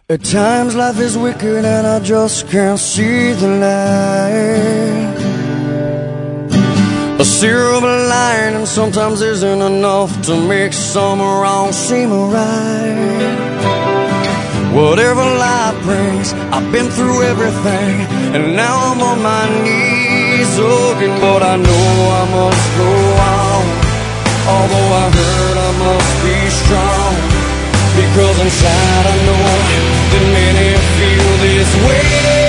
At times life is wicked and I just can't see the light. A silver lining sometimes isn't enough to make some wrong seem right. Whatever life brings, I've been through everything, and now I'm on my knees looking. But I know I must go on, although I hurt I must be strong, because inside I know that many feel this way.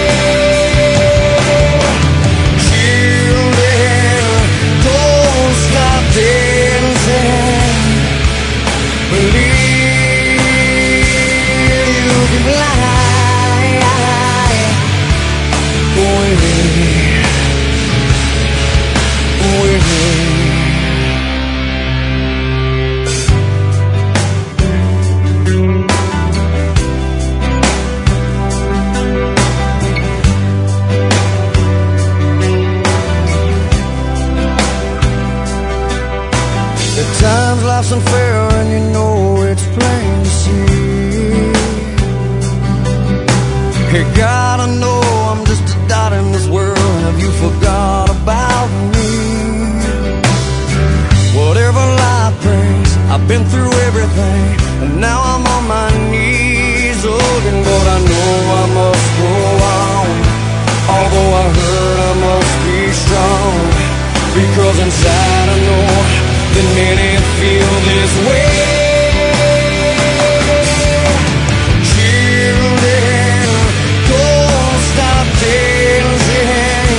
Children, don't stop dancing. Believe you can fly away. At times life's unfair and you know it's plain to see. Hey God, I know I'm just a dot in this world. Have you forgot about me? Whatever life brings, I've been through everything, and now I'm on my knees looking. But I know I must go on, although I hurt I must be strong, because inside I know that many feel this way. Children, don't stop dancing.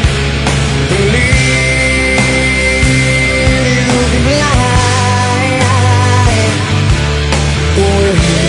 Believe you can fly away.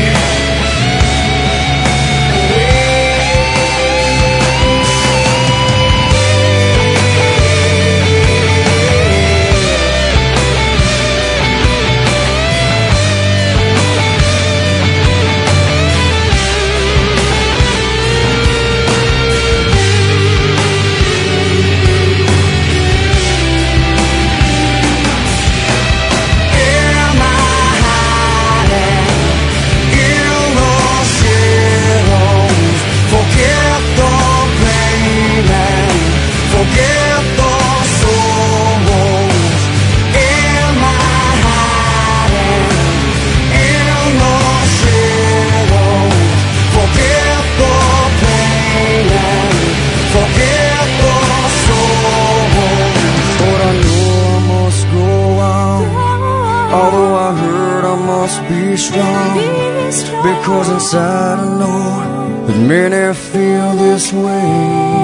Although I hurt, I must be strong, because inside I know that many feel this way.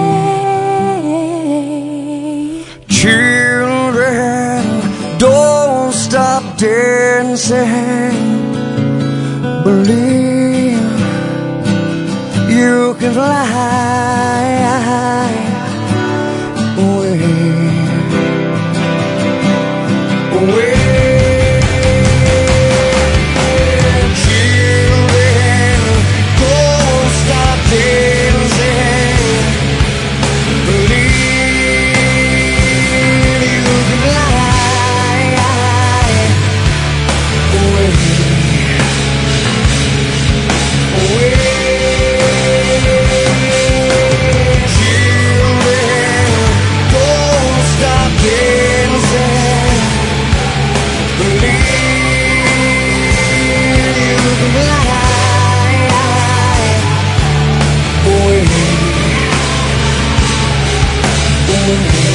Children, don't stop dancing. Believe you can fly away. Away. Away.